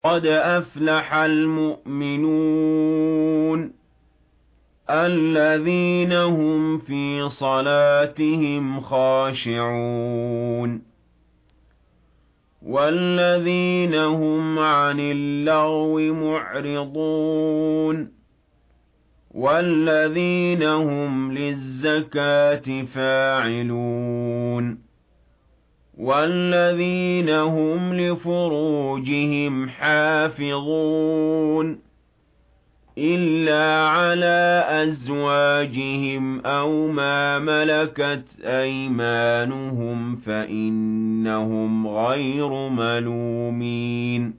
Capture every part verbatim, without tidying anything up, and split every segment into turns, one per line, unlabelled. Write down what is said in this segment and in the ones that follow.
قَدْ أَفْلَحَ الْمُؤْمِنُونَ الَّذِينَ هُمْ فِي صَلَاتِهِمْ خَاشِعُونَ وَالَّذِينَ هُمْ عَنِ اللَّغْوِ مُعْرِضُونَ وَالَّذِينَ هُمْ لِلزَّكَاةِ فَاعِلُونَ وَالَّذِينَ هُمْ لِفُرُوجِهِمْ حَافِظُونَ إِلَّا عَلَىٰ أَزْوَاجِهِمْ أَوْ مَا مَلَكَتْ أَيْمَانُهُمْ فَإِنَّهُمْ غَيْرُ مَلُومِينَ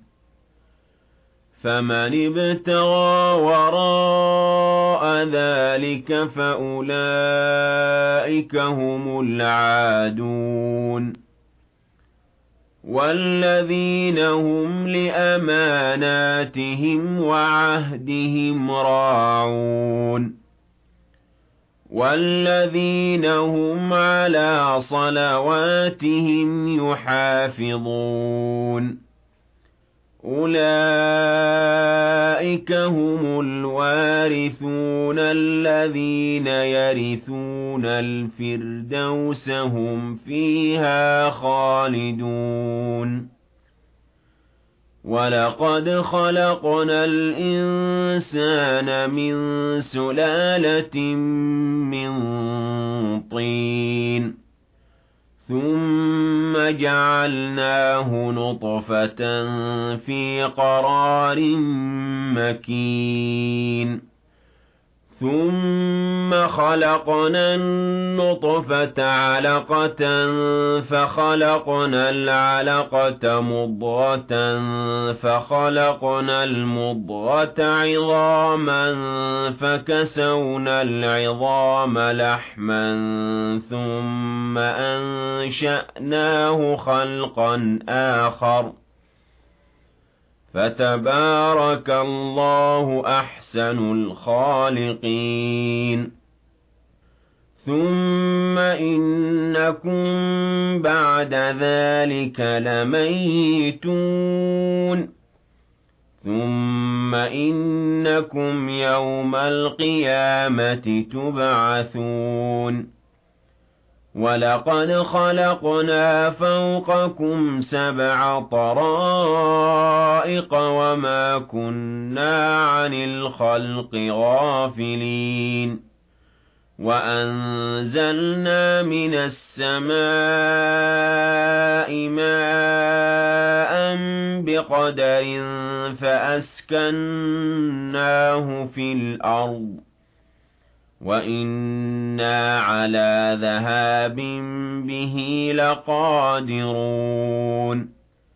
فَمَنِ ابْتَغَىٰ وَرَاءَ ذَٰلِكَ فَأُولَٰئِكَ هُمُ الْعَادُونَ وَالَّذِينَ هُمْ لِأَمَانَاتِهِمْ وَعَهْدِهِمْ رَاعُونَ وَالَّذِينَ هُمْ عَلَىٰ صَلَوَاتِهِمْ يُحَافِظُونَ أُولَٰئِكَ هُمُ الْوَارِثُونَ الَّذِينَ يَرِثُونَ الْفِرْدَوْسَ هُمْ فِيهَا خَالِدُونَ وَلَقَدْ خَلَقْنَا الْإِنسَانَ مِن سُلَالَةٍ مِّن طِينٍ ثُمَّ جَعَلْنَاهُ نُطْفَةً فِي قَرَارٍ مَّكِينٍ ثُمَّ خَلَقْنَا النُّطْفَةَ عَلَقَةً فَخَلَقْنَا الْعَلَقَةَ مُضْغَةً فَخَلَقْنَا الْمُضْغَةَ عِظَامًا فَكَسَوْنَا الْعِظَامَ لَحْمًا ثُمَّ أَنشَأْنَاهُ خَلْقًا آخَرَ ۚ فَتَبَارَكَ اللَّهُ أَحْسَنُ الْخَالِقِينَ ثُمَّ إِنَّكُم بَعْدَ ذَٰلِكَ لَمَيِّتُونَ ثُمَّ إِنَّكُمْ يَوْمَ الْقِيَامَةِ تُبْعَثُونَ وَلَقَدْ خَلَقْنَا فَوْقَكُمْ سَبْعَ طَرَائِقَ وَمَا كُنَّا عَنِ الْخَلْقِ غَافِلِينَ وَأَنزَلْنَا مِنَ السَّمَاءِ مَاءً بِقَدَرٍ فَأَسْكَنَّاهُ فِي الْأَرْضِ وَإِنَّا عَلَىٰ ذَهَابٍ بِهِ لَقَادِرُونَ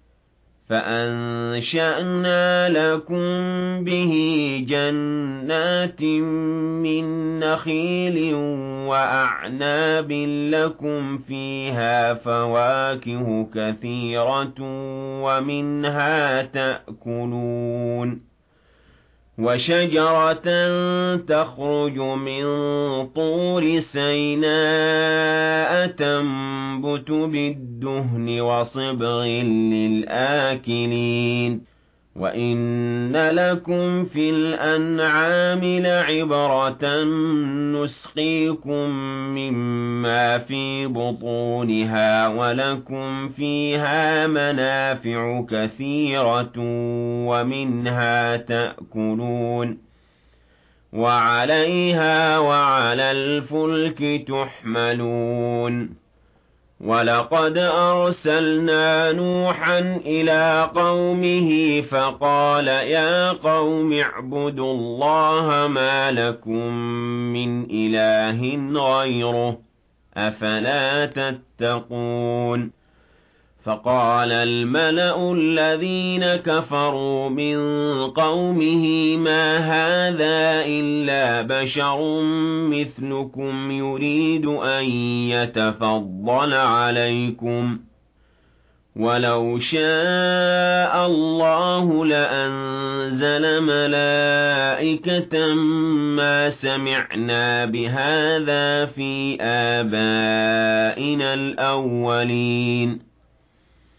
فَأَنشَأْنَا لَكُم بِهِ جَنَّاتٍ مِّن نَّخِيلٍ وَأَعْنَابٍ لَّكُمْ فِيهَا فَوَاكِهُ كَثِيرَةٌ وَمِنْهَا تَأْكُلُونَ وَشَجَرَةً تَخْرُجُ مِن طُورِ سَيْنَاءَ تَنبُتُ بِالدُّهْنِ وَصِبْغٍ لِّلْآكِلِينَ وَإِنَّ لَكُمْ فِي الْأَنْعَامِ لَعِبْرَةً نُّسْقِيكُم مِّمَّا فِي بُطُونِهَا وَلَكُمْ فِيهَا مَنَافِعُ كَثِيرَةٌ وَمِنْهَا تَأْكُلُونَ وَعَلَيْهَا وَعَلَى الْفُلْكِ تُحْمَلُونَ وَلَقَدْ أَرْسَلْنَا نُوحًا إِلَىٰ قَوْمِهِ فَقَالَ يَا قَوْمِ اعْبُدُوا اللَّهَ مَا لَكُم مِّنْ إِلَٰهٍ غَيْرُهُ أَفَلَا تَتَّقُونَ فَقَالَ الْمَلَأُ الَّذِينَ كَفَرُوا مِن قَوْمِهِ مَا هَٰذَا إِلَّا بَشَرٌ مِّثْلُكُمْ يُرِيدُ أَن يَتَفَضَّلَ عَلَيْكُمْ وَلَوْ شَاءَ اللَّهُ لَأَنزَلَ مَلَائِكَةً مَّا سَمِعْنَا بِهَٰذَا فِي آبَائِنَا الْأَوَّلِينَ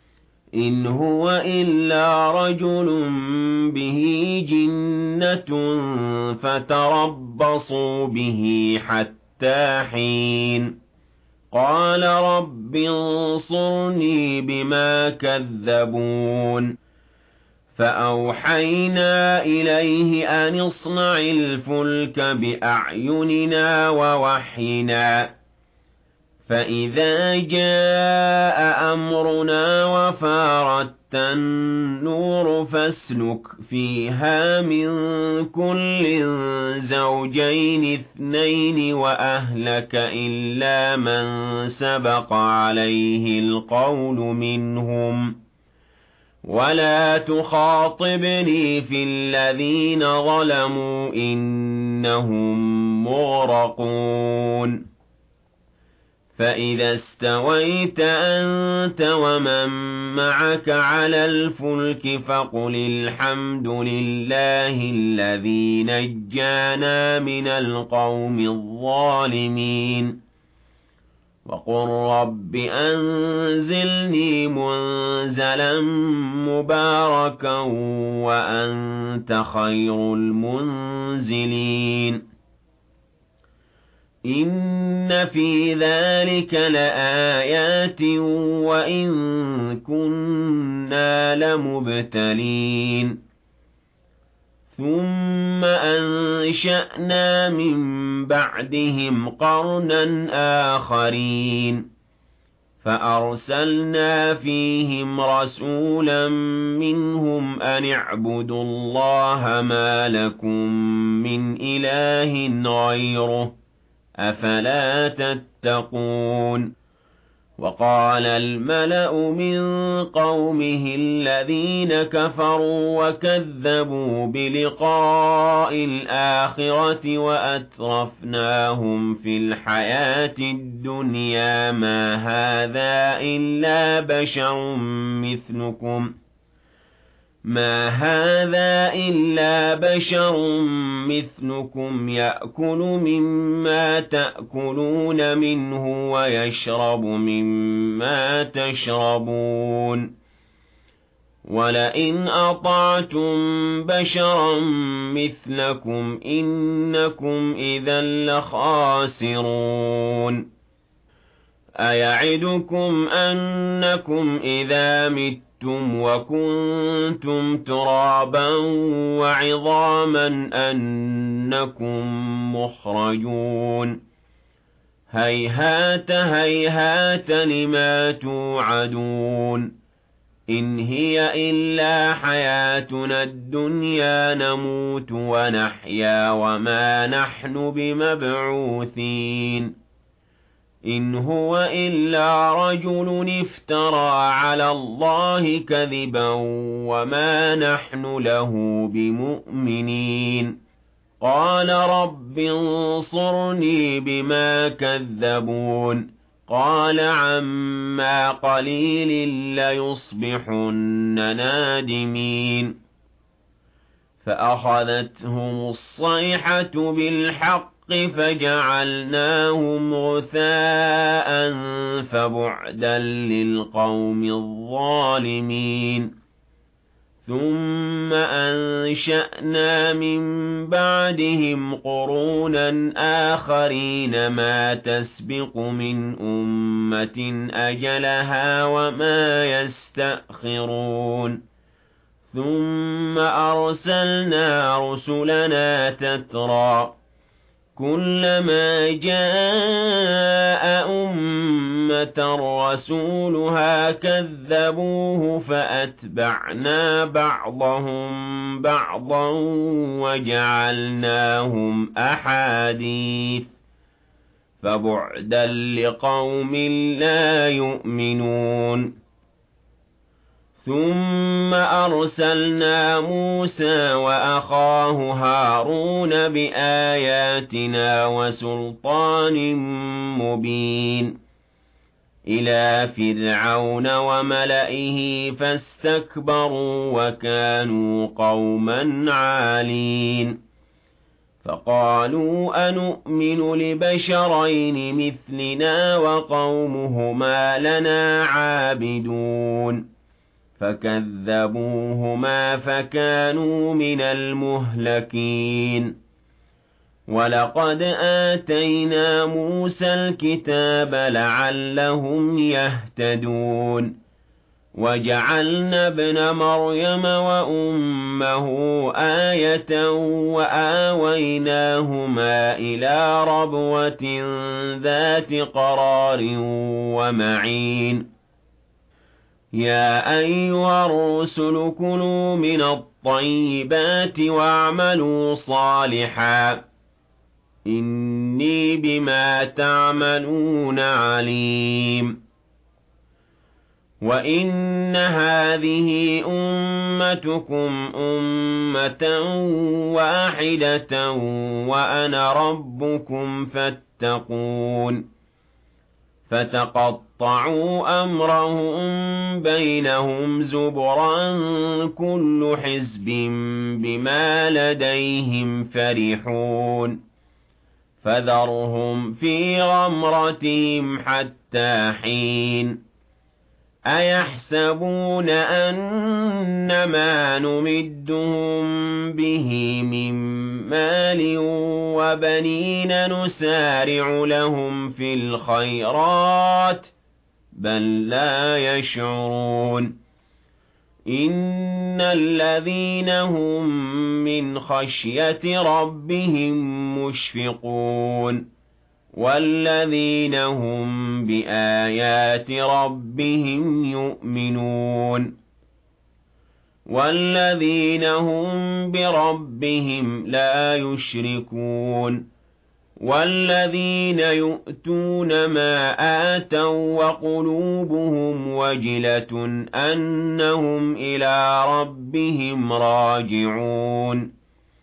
إِنْ هُوَ إِلَّا رَجُلٌ بِهِ جِنَّةٌ فَتَرَبَّصُوا بِهِ حَتَّىٰ حِينٍ قَالَ رَبِّ انصُرْنِي بِمَا كَذَّبُونِ فَأَوْحَيْنَا إِلَيْهِ أَنِ اصْنَعِ الْفُلْكَ بِأَعْيُنِنَا وَوَحْيِنَا فَإِذَا جَاءَ أَمْرُنَا وَفَارَتِ النُّورُ فَاسْلُكْ فِيهَا مِن كُلٍّ زَوْجَيْنِ اثْنَيْنِ وَأَهْلَكَ إِلَّا مَن سَبَقَ عَلَيْهِ الْقَوْلُ مِنْهُمْ ۖ وَلَا تُخَاطِبْنِي فِي الَّذِينَ ظَلَمُوا إِنَّهُم مُّغْرَقُونَ فَإِذَا استويت أَنتَ وَمَن مَّعَكَ عَلَى الْفُلْكِ فَقُلِ الْحَمْدُ لِلَّهِ الَّذِي نَجَّانَا مِنَ الْقَوْمِ الظَّالِمِينَ وَقُل رَّبِّ أَنزِلْنِي مُنزَلًا مُّبَارَكًا وَأَنتَ خَيْرُ الْمُنزِلِينَ إِنَّ فِي ذَلِكَ لَآيَاتٍ وَإِن كُنَّا لَمُبْتَلِينَ ثُمَّ أَنشَأْنَا مِن بَعْدِهِمْ قَرْنًا آخَرِينَ فَأَرْسَلْنَا فِيهِمْ رَسُولًا مِّنْهُمْ أَنِ اعْبُدُوا اللَّهَ مَا لَكُم مِّنْ إِلَٰهٍ غَيْرُهُ أَفَلَا تَتَّقُونَ وَقَالَ الْمَلَأُ مِن قَوْمِهِ الَّذِينَ كَفَرُوا وَكَذَّبُوا بِلِقَاءِ الْآخِرَةِ وَأَتْرَفْنَاهُمْ فِي الْحَيَاةِ الدُّنْيَا مَا هَٰذَا إِلَّا بَشَرٌ مِّثْلُكُمْ مَا هَٰذَا إِلَّا بَشَرٌ مِّثْلُكُمْ يَأْكُلُ مِمَّا تَأْكُلُونَ مِنْهُ وَيَشْرَبُ مِمَّا تَشْرَبُونَ وَلَئِنْ أَطَعْتُم بَشَرًا مِّثْلَكُمْ إِنَّكُمْ إِذًا لَّخَاسِرُونَ أَيَعِدُكُمْ أَنَّكُمْ إِذَا مِتُّمْ وَكُنتُمْ تُرَابًا وَعِظَامًا أَنَّكُم مُّخْرَجُونَ هَيْهَاتَ هَيْهَاتَ لِمَا تُوعَدُونَ إِنْ هِيَ إِلَّا حَيَاتُنَا الدُّنْيَا نَمُوتُ وَنَحْيَا وَمَا نَحْنُ بِمَبْعُوثِينَ إِنْ هُوَ إِلَّا رَجُلٌ افْتَرَىٰ عَلَى اللَّهِ كَذِبًا وَمَا نَحْنُ لَهُ بِمُؤْمِنِينَ قَالَ رَبِّ انصُرْنِي بِمَا كَذَّبُونِ قَالَ عَمَّا قَلِيلٍ لَّيُصْبِحُنَّ نَادِمِينَ فَأَخَذَتْهُمُ الصَّيْحَةُ بِالْحَقِّ فَجَعَلْنَاهُمْ غُثَاءً فَبُعْدًا لِّلْقَوْمِ الظَّالِمِينَ ثُمَّ أَنشَأْنَا مِن بَعْدِهِمْ قُرُونًا آخَرِينَ مَا تَسْبِقُ مِنْ أُمَّةٍ أَجَلَهَا وَمَا يَسْتَأْخِرُونَ ثُمَّ أَرْسَلْنَا رُسُلَنَا تَتْرَىٰ كُلَّمَا جَاءَ أُمَّةً رَّسُولُهَا كَذَّبُوهُ فَأَتْبَعْنَا بَعْضَهُم بَعْضًا وَجَعَلْنَاهُمْ أَحَادِيثَ فَبُعْدًا لِّقَوْمٍ لَّا يُؤْمِنُونَ ثُمَّ أَرْسَلْنَا مُوسَىٰ وَأَخَاهُ هَارُونَ بِآيَاتِنَا وَسُلْطَانٍ مُّبِينٍ إِلَىٰ فِرْعَوْنَ وَمَلَئِهِ فَاسْتَكْبَرُوا وَكَانُوا قَوْمًا عَالِينَ فَقَالُوا أَنُؤْمِنُ لِبَشَرَيْنِ مِثْلِنَا وَقَوْمُهُمَا لَنَا عَابِدُونَ فكذبوهما فكانوا من المهلكين ولقد آتينا موسى الكتاب لعلهم يهتدون وجعلنا ابن مريم وأمه آية وآويناهما إلى ربوة ذات قرار ومعين يا أيها الرسل كلوا من الطيبات واعملوا صالحا إني بما تعملون عليم وإن هذه أمتكم أمة واحدة وأنا ربكم فاتقون فتقطعوا أمرهم بينهم زبرا كل حزب بما لديهم فرحون فذرهم في غمرتهم حتى حين أيحسبون أنما نمدهم به من مال وبنين نسارع لهم في الخيرات بل لا يشعرون إن الذين هم من خشية ربهم مشفقون والذين هم بآيات ربهم يؤمنون والذين هم بربهم لا يشركون والذين يؤتون ما آتوا وقلوبهم وجلة أنهم إلى ربهم راجعون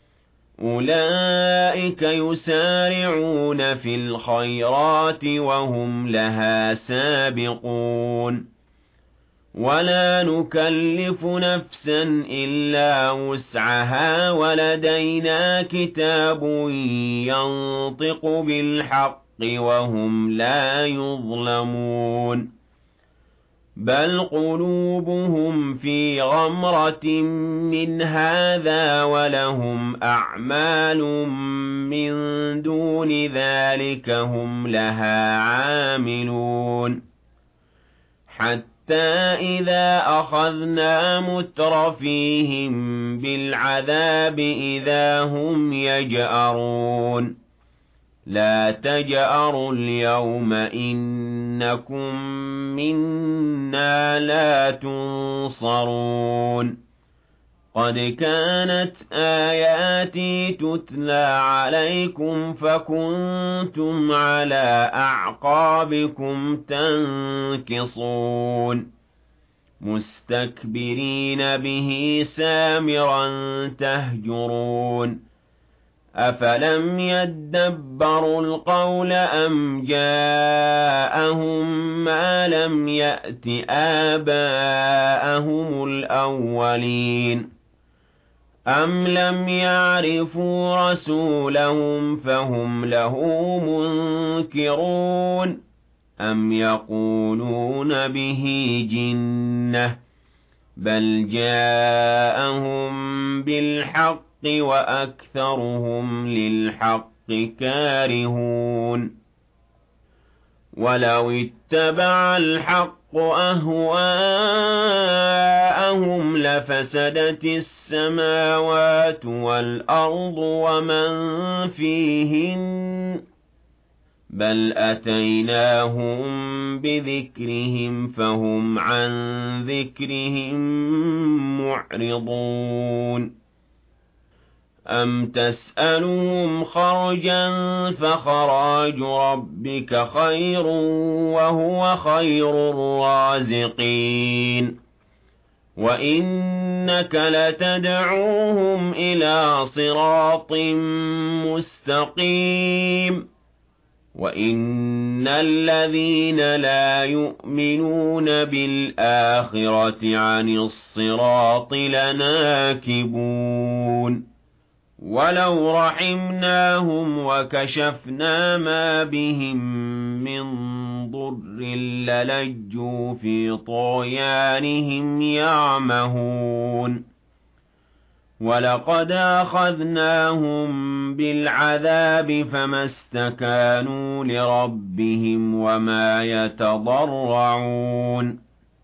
أولئك يسارعون في الخيرات وهم لها سابقون ولا نكلف نفسا إلا وسعها ولدينا كتاب ينطق بالحق وهم لا يظلمون بل قلوبهم في غمرة من هذا ولهم أعمال من دون ذلك هم لها عاملون حتى إذا أخذنا مترفيهم بالعذاب إذا هم يجأرون لا تجأروا اليوم إنكم منا لا تنصرون قد كانت آياتي تتلى عليكم فكنتم على أعقابكم تنكصون مستكبرين به سامرا تهجرون أفلم يدبروا القول أم جاءهم ما لم يأت آباءهم الأولين أم لم يعرفوا رسولهم فهم له منكرون أم يقولون به جنة بل جاءهم بالحق وأكثرهم للحق كارهون ولو اتبع الحق أهواءهم لفسدت السماوات والأرض ومن فيهن بل أتيناهم بذكرهم فهم عن ذكرهم معرضون أم تسألهم خرجا فخراج ربك خير وهو خير الرازقين وإنك لتدعوهم إلى صراط مستقيم وإن الذين لا يؤمنون بالآخرة عن الصراط لناكبون وَلَوْ رَحِمْنَاهُمْ وَكَشَفْنَا مَا بِهِم مِّن ضُرٍّ لَّلَجُّوا فِي طُغْيَانِهِمْ يَعْمَهُونَ وَلَقَدْ أَخَذْنَاهُم بِالْعَذَابِ فَمَا اسْتَكَانُوا لِرَبِّهِمْ وَمَا يَتَضَرَّعُونَ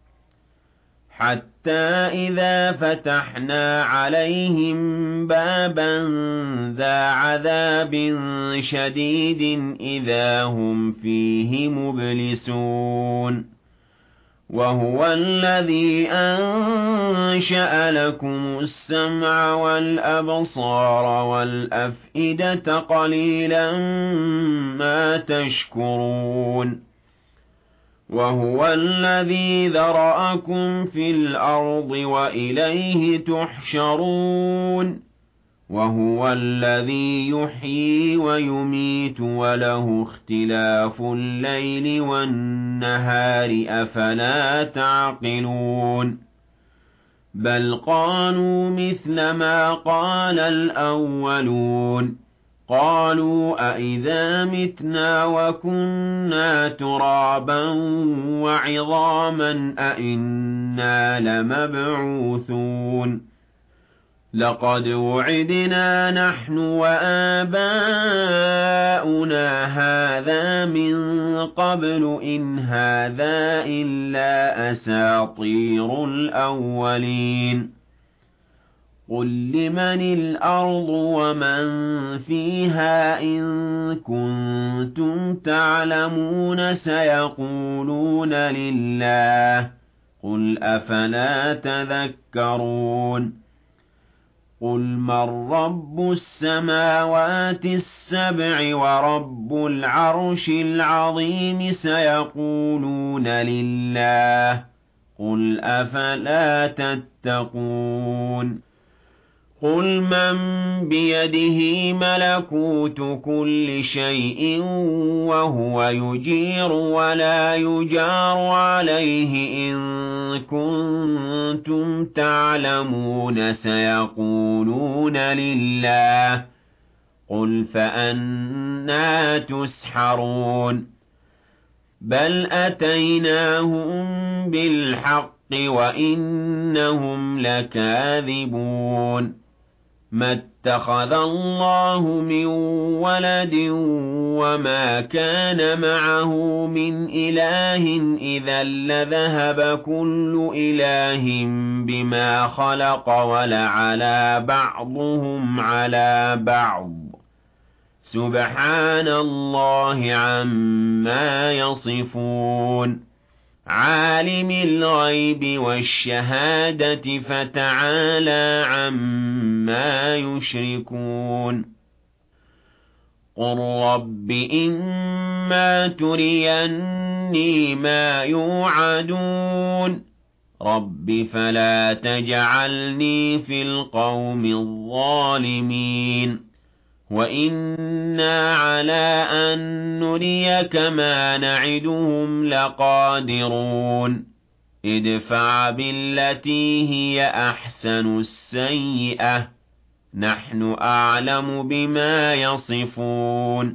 حَتَّى إِذَا فَتَحْنَا عَلَيْهِم بَابًا ذَا عَذَابٍ شَدِيدٍ إِذَا هُمْ فِيهِ مُبْلِسُونَ وَهُوَ الَّذِي أَنشَأَ لَكُمُ السَّمْعَ وَالْأَبْصَارَ وَالْأَفْئِدَةَ قَلِيلًا مَا تَشْكُرُونَ وَهُوَ الَّذِي ذَرَأَكُمْ فِي الْأَرْضِ وَإِلَيْهِ تُحْشَرُونَ وَهُوَ الَّذِي يُحْيِي وَيُمِيتُ وَلَهُ اخْتِلَافُ اللَّيْلِ وَالنَّهَارِ ۚ أَفَلَا تَعْقِلُونَ بَلْ قَالُوا مِثْلَ مَا قَالَ الْأَوَّلُونَ قَالُوا أَإِذَا مِتْنَا وَكُنَّا تُرَابًا وَعِظَامًا أَإِنَّا لَمَبْعُوثُونَ لَقَدْ وُعِدْنَا نَحْنُ وَآبَاؤُنَا هَٰذَا مِن قَبْلُ إِنْ هَٰذَا إِلَّا أَسَاطِيرُ الْأَوَّلِينَ قُل لِّمَنِ الْأَرْضُ وَمَن فِيهَا إِن كُنتُمْ تَعْلَمُونَ سَيَقُولُونَ لِلَّهِ قُلْ أَفَلَا تَذَكَّرُونَ قُلْ مَن رَّبُّ السَّمَاوَاتِ السَّبْعِ وَرَبُّ الْعَرْشِ الْعَظِيمِ سَيَقُولُونَ لِلَّهِ قُلْ أَفَلَا تَتَّقُونَ قُلْ مَن بِيَدِهِ مَلَكُوتُ كُلِّ شَيْءٍ وَهُوَ يُجِيرُ وَلَا يُجَارُ عَلَيْهِ إِن كُنتُمْ تَعْلَمُونَ سَيَقُولُونَ لِلَّهِ قُلْ فَأَنَّىٰ تُسْحَرُونَ بَلْ أَتَيْنَاهُم بِالْحَقِّ وَإِنَّهُمْ لَكَاذِبُونَ مَا اتَّخَذَ اللَّهُ مِن وَلَدٍ وَمَا كَانَ مَعَهُ مِنْ إِلَٰهٍ إِذًا لَّذَهَبَ كُلُّ إِلَٰهٍ بِمَا خَلَقَ وَلَعَلَا بَعْضُهُمْ عَلَىٰ بَعْضٍ سُبْحَانَ اللَّهِ عَمَّا يَصِفُونَ عَالِمِ الْغَيْبِ وَالشَّهَادَةِ فَتَعَالَىٰ عَمَّا يُشْرِكُونَ قُل رَّبِّ إِمَّا تُرِيَنِّي مَا يُوعَدُونَ رَبِّ فَلَا تَجْعَلْنِي فِي الْقَوْمِ الظَّالِمِينَ وَإِنَّا عَلَىٰ أَن نُّرِيَكَ مَا نَعِدُهُمْ لَقَادِرُونَ ادْفَعْ بِالَّتِي هِيَ أَحْسَنُ السَّيِّئَةَ نَحْنُ أَعْلَمُ بِمَا يَصِفُونَ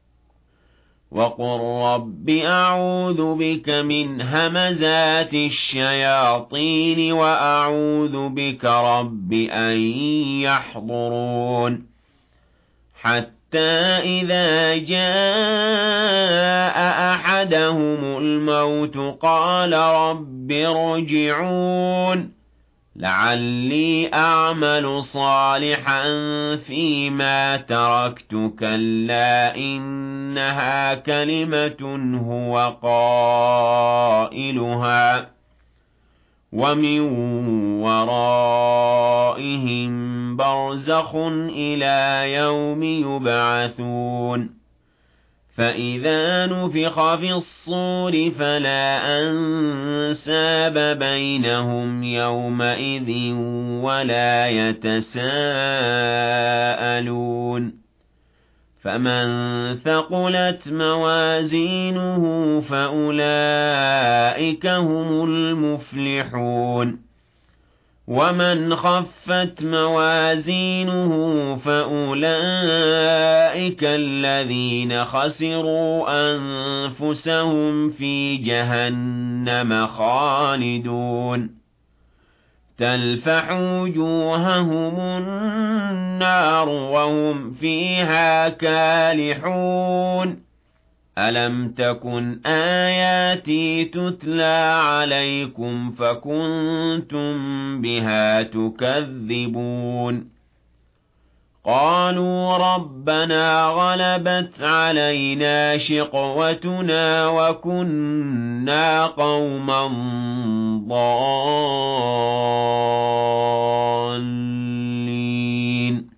وَقُل رَّبِّ أَعُوذُ بِكَ مِنْ هَمَزَاتِ الشَّيَاطِينِ وَأَعُوذُ بِكَ رَبِّ أَن يَحْضُرُونِ حَتَّىٰ إِذَا جَاءَ أَحَدَهُمُ الْمَوْتُ قَالَ رَبِّ ارْجِعُونِ لَعَلِّي أَعْمَلُ صَالِحًا فِيمَا تَرَكْتُ كَلَّا إِنَّهَا كَلِمَةٌ هُوَ قَائِلُهَا وَمِن وَرَائِهِم بَرْزَخٌ إِلَىٰ يَوْمِ يُبْعَثُونَ فَإِذَا نُفِخَ فِي الصُّورِ فَلَا أَنسَابَ بَيْنَهُمْ يَوْمَئِذٍ وَلَا يَتَسَاءَلُونَ فَمَن ثَقُلَتْ مَوَازِينُهُ فَأُولَٰئِكَ هُمُ الْمُفْلِحُونَ ومن خفت موازينه فأولئك الذين خسروا أنفسهم في جهنم خالدون تلفح وجوههم النار وهم فيها كالحون ألم تكن آياتي تتلى عليكم فكنتم بها تكذبون قالوا ربنا غلبت علينا شقوتنا وكنا قوما ضالين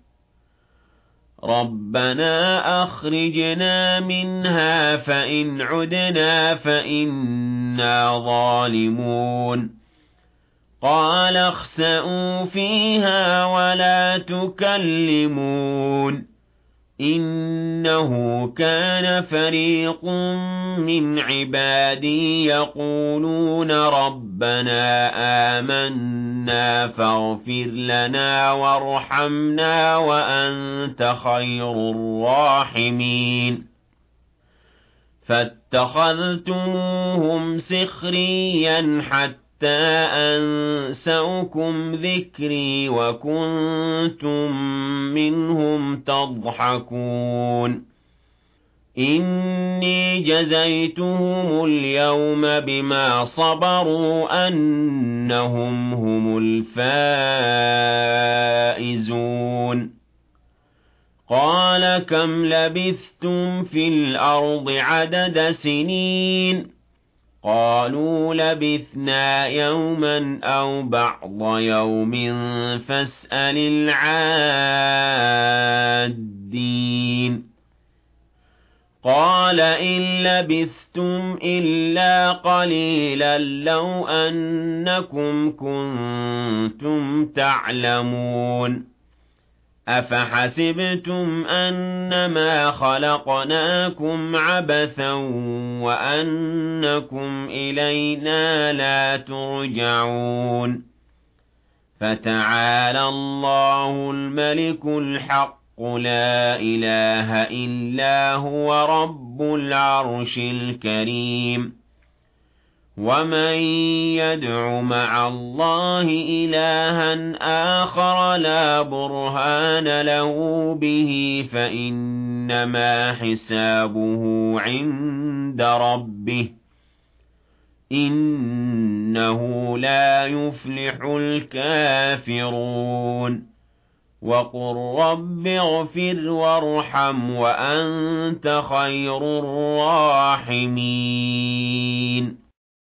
ربنا أخرجنا منها فإن عدنا فإنا ظالمون قال اخسئوا فيها ولا تكلمون إنه كان فريق من عبادي يقولون ربنا آمنا فاغفر لنا وارحمنا وأنت خير الراحمين فاتخذتموهم سخريا حتى أنسوكم ذكري وكنتم منهم تضحكون إني جزيتهم اليوم بما صبروا أنهم هم الفائزون قال كم لبثتم في الأرض عدد سنين قالوا لبثنا يوما أو بعض يوم فاسأل العادين قال إن لبثتم إلا قليلا لو أنكم كنتم تعلمون أفحسبتم أنما خلقناكم عبثا وأنكم إلينا لا ترجعون فتعالى الله الملك الحق لا إله إلا هو رب العرش الكريم ومن يدع مع الله إلها آخر لا برهان له به فإنما حسابه عند ربه إنه لا يفلح الكافرون وقل رب اغفر وارحم وأنت خير الراحمين